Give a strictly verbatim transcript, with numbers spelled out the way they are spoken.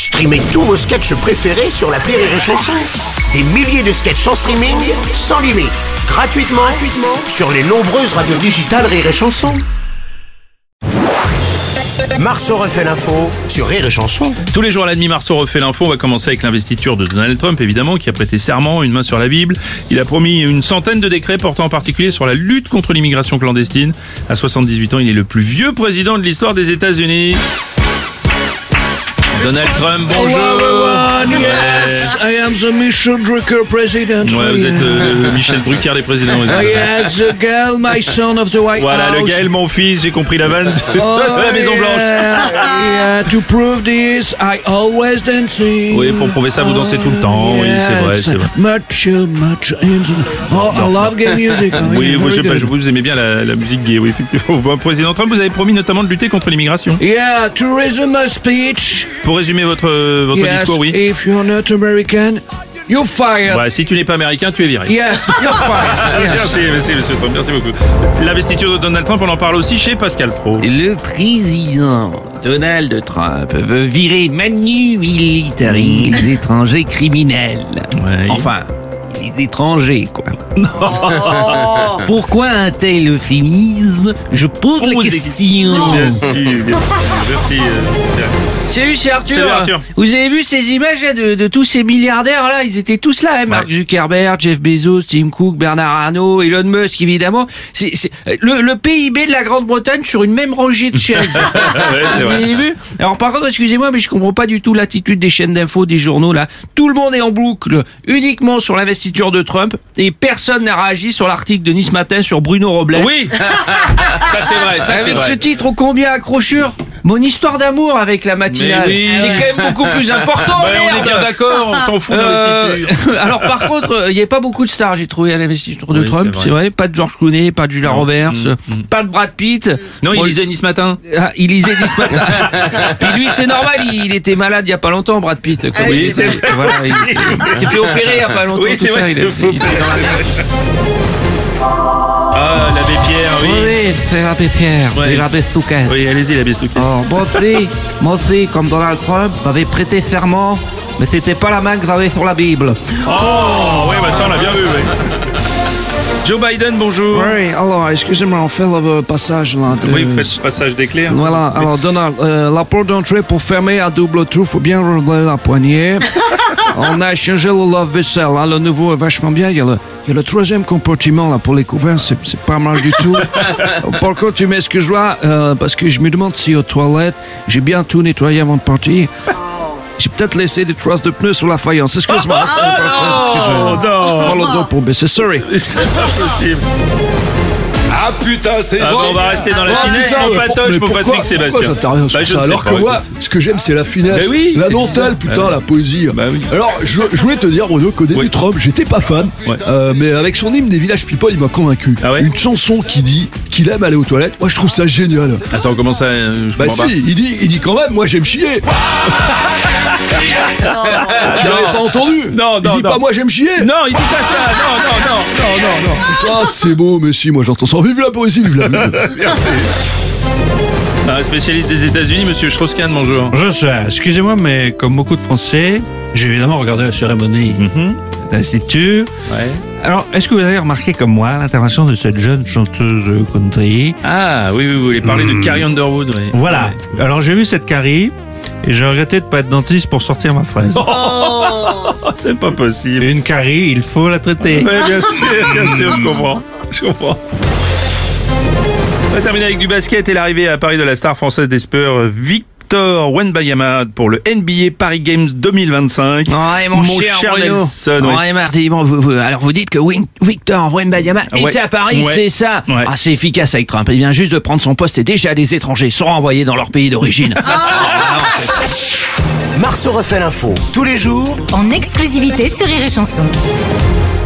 Streamez tous vos sketchs préférés sur l'appli Rire et Chanson. Des milliers de sketchs en streaming, sans limite, gratuitement, gratuitement sur les nombreuses radios digitales Rire et Chanson. Marceau refait l'info sur Rire et Chanson. Tous les jours à la demi, Marceau refait l'info. On va commencer avec l'investiture de Donald Trump, évidemment, qui a prêté serment, une main sur la Bible. Il a promis une centaine de décrets portant en particulier sur la lutte contre l'immigration clandestine. À soixante-dix-huit ans, il est le plus vieux président de l'histoire des États-Unis. Donald Trump, bonjour. Hello, yes, I am the Michel Drucker president. Ouais, vous êtes euh, Michel Drucker des présidents. Vous êtes, Uh, yes, the Gael, my son of the White voilà, House. le Gaël, mon fils, j'ai compris la vanne de, Oh, de la Maison Blanche. Yeah, yeah, to prove this, I always dancing. Oui, pour prouver ça, vous dansez tout le temps. Oui, c'est vrai, c'est vrai. Much, uh, much. Oh, I love gay music. Oh, Oui, yeah, vous, je, very good. je- vous aimez bien la, la musique gay, oui, effectivement. Bon, président Trump, vous avez promis notamment de lutter contre l'immigration. Yeah, to resume a speech. Pour résumer votre, votre Yes, discours, oui. if you're not American, you're fired. Ouais, si tu n'es pas américain, tu es viré. Yes, you're fired. Yes. Merci, merci, monsieur Trump, merci beaucoup. L'investiture de Donald Trump, on en parle aussi chez Pascal Pro. Le président Donald Trump veut virer manu militari les étrangers criminels. Ouais. Enfin, les étrangers, quoi. Pourquoi un tel euphémisme? Je pose la Pose des question. Bien sûr, bien sûr. Merci. euh, Salut, c'est Arthur. Salut, Arthur. Vous avez vu ces images là, de, de tous ces milliardaires là? Ils étaient tous là, hein, Mark Zuckerberg, Jeff Bezos, Tim Cook, Bernard Arnault, Elon Musk évidemment. C'est, c'est le, le P I B de la Grande-Bretagne sur une même rangée de chaises. Ouais, c'est Vous vrai. avez vu? Alors par contre, excusez-moi, mais je comprends pas du tout l'attitude des chaînes d'infos, des journaux là. Tout le monde est en boucle uniquement sur l'investiture de Trump et personne n'a réagi sur l'article de Nice Matin sur Bruno Robles. Oui, ça c'est vrai, ça c'est Avec ce vrai. titre ô combien accrocheur, mon histoire d'amour avec la matinale. Mais oui. C'est quand même beaucoup plus important. Ouais, on est merde. bien d'accord, on s'en fout de Euh, l'investiture. alors par contre, il n'y a pas beaucoup de stars, j'ai trouvé à l'investiture de Oui, Trump, c'est c'est vrai. vrai. Pas de George Clooney, pas de Julia Non. Roberts, Mm, mm. pas de Brad Pitt. Non, Bon, il lisait Nice Matin. ah, il lisait Nice Matin. Puis lui, c'est normal, il, il était malade il y a pas longtemps, Brad Pitt. Comme Oui, il- c'est vrai. voilà, il, il s'est fait opérer il y a pas longtemps. Oui, c'est tout vrai ça, que il- c'est faux. il- il- Ah, l'abbé Pierre, oui. Oui, c'est l'abbé Pierre, Ouais. c'est l'abbé Stouquet. Oui, allez-y, l'abbé Stouquet. Oh, moi aussi, moi aussi, comme Donald Trump, j'avais prêté serment, mais c'était pas la main que j'avais sur la Bible. Oh, oui, bah ça on l'a bien vu, oui. Joe Biden, bonjour. Oui, alors, excusez-moi, on fait le passage là. De... Oui, vous faites le passage d'éclair. Voilà, alors Donald, euh, la porte d'entrée pour fermer à double trou, faut bien relever la poignée. On a changé le lave-vaisselle, hein, le nouveau est vachement bien. Il y a le, il y a le troisième compartiment là pour les couverts, c'est, c'est pas mal du tout. Par contre, tu m'excuseras, euh, parce que je me demande si aux toilettes, j'ai bien tout nettoyé avant de partir. J'ai peut-être laissé des traces de pneus sur la faïence. Excuse-moi, c'est pas fait, parce que je non. prends le dos pour baisser. Sorry. C'est pas possible. Ah putain, c'est Ah, bon. bon, on va rester dans la Ah, finesse, putain, mon mais patoche, pour- mais mon pourquoi- Patrick Sébastien. Pourquoi j'interviens sur Bah, je ça ne sais alors pas, que moi, écoute. ce que j'aime, c'est la finesse, Mais oui, la c'est dentelle, clair. putain, Ouais. la poésie. Bah oui. Alors, je, je voulais te dire, Bruno, qu'au début, Ouais. Trump, j'étais pas fan, Ouais. euh, mais avec son hymne des villages people, il m'a convaincu. Ah ouais Une chanson qui dit qu'il aime aller aux toilettes, moi je trouve ça génial. Attends, comment ça euh, je Bah comprends si, il dit, il dit quand même, moi j'aime chier. Tu l'avais pas entendu? Non, Il non, dit non. pas moi j'aime chier. pas. Non, il dit pas ça. Non, non, non, non, non, non. Putain, c'est beau, mais si, moi j'entends ça. Vive la poésie, vive la vie. Un spécialiste des États-Unis, monsieur Strauss-Kahn, bonjour. Je sais, excusez-moi, mais comme beaucoup de Français, j'ai évidemment regardé la cérémonie Mhm. d'investiture. Ouais. Alors, est-ce que vous avez remarqué comme moi l'intervention de cette jeune chanteuse country? Ah, oui, oui, vous voulez parler de Carrie Underwood, oui. Voilà. Ouais. Alors, j'ai vu cette Carrie et j'ai regretté de pas être dentiste pour sortir ma fraise. Oh, c'est pas possible. Une Carrie, il faut la traiter. Oui, bien sûr, bien sûr, je comprends. Je comprends. On va terminer avec du basket et l'arrivée à Paris de la star française des Spurs, Victor Wembanyama, pour le N B A Paris Games deux mille vingt-cinq. Ouais, mon, Mon cher, cher Bruno. Nelson, oui. Ouais, Marty, bon, vous, vous- alors vous dites que Win- Victor Wembanyama Ouais. était à Paris, Ouais. c'est ça? Ouais. Ah, c'est efficace avec Trump. Il vient juste de prendre son poste et déjà les étrangers sont renvoyés dans leur pays d'origine. Marceau refait l'info tous les jours En exclusivité sur Rire et Chanson.